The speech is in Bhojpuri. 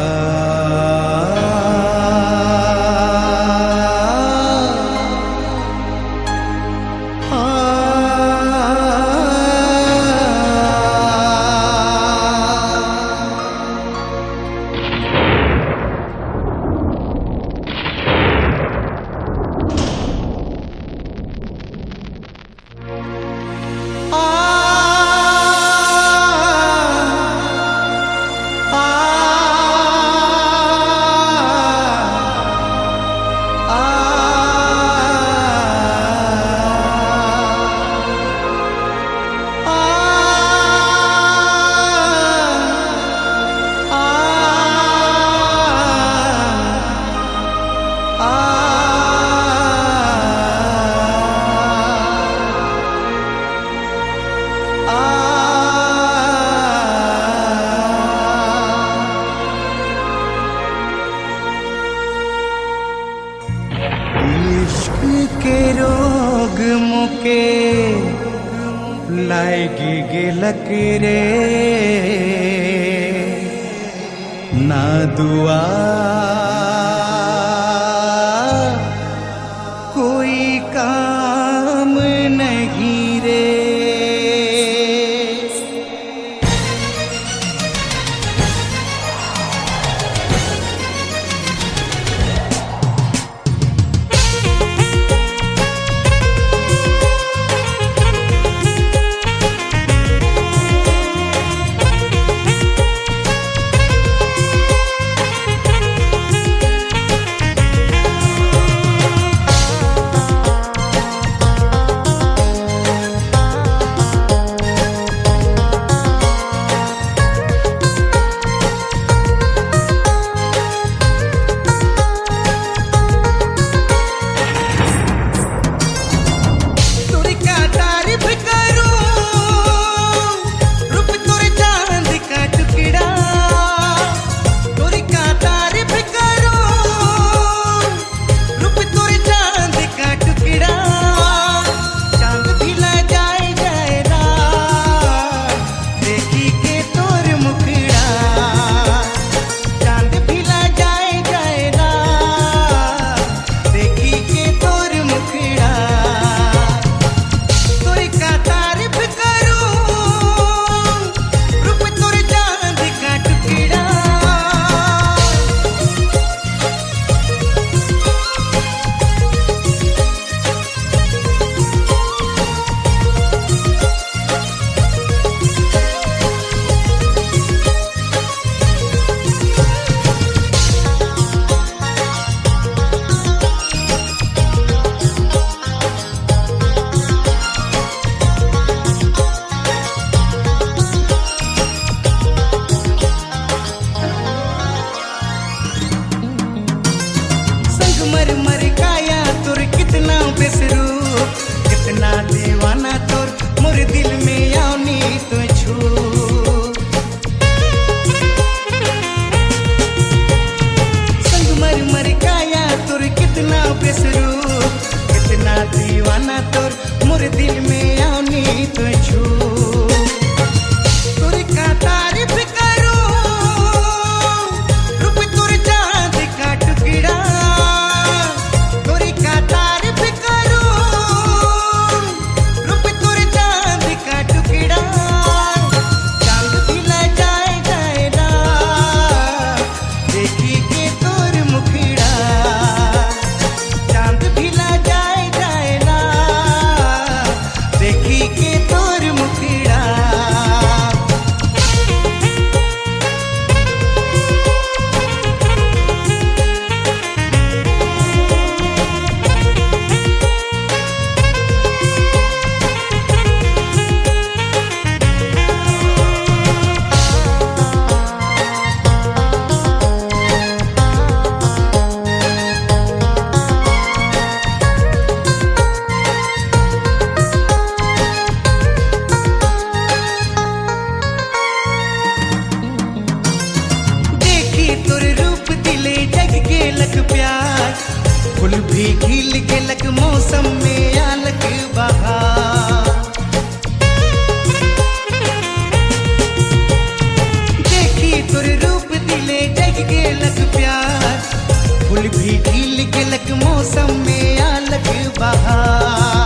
के रोग मुके लाएगी गिलक रे ना दुआ कोई काम नहीं रे। मर मर काया तुर कितना बेसरू कितना दीवाना तुर मोर दिल में आनी तो छू। संग मर मर काया तुर कितना बेसरू कितना दीवाना तुर मोर दिल में आनी तो छू। तुर का तारीफ करो रूप तुर चांद का टुकड़ा प्यार फूल भी खिल गेलक मौसम में आलक बहार। देखी तुर रूप दिले जग के गेलक प्यार, फूल भी खिल गेलक मौसम में आलक बहार।